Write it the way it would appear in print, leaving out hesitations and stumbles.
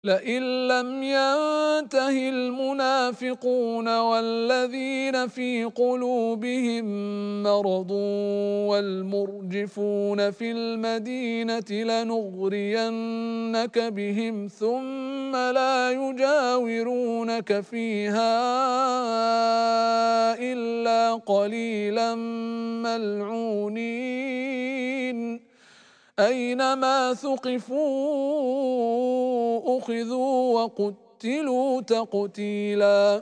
لئن لم ينته المنافقون والذين في قلوبهم مرض والمرجفون في المدينة لنغرينك بهم ثم لا يجاورونك فيها إلا قليلا ملعونين أينما ثقفوا أخذوا وقتلوا تقتيلا.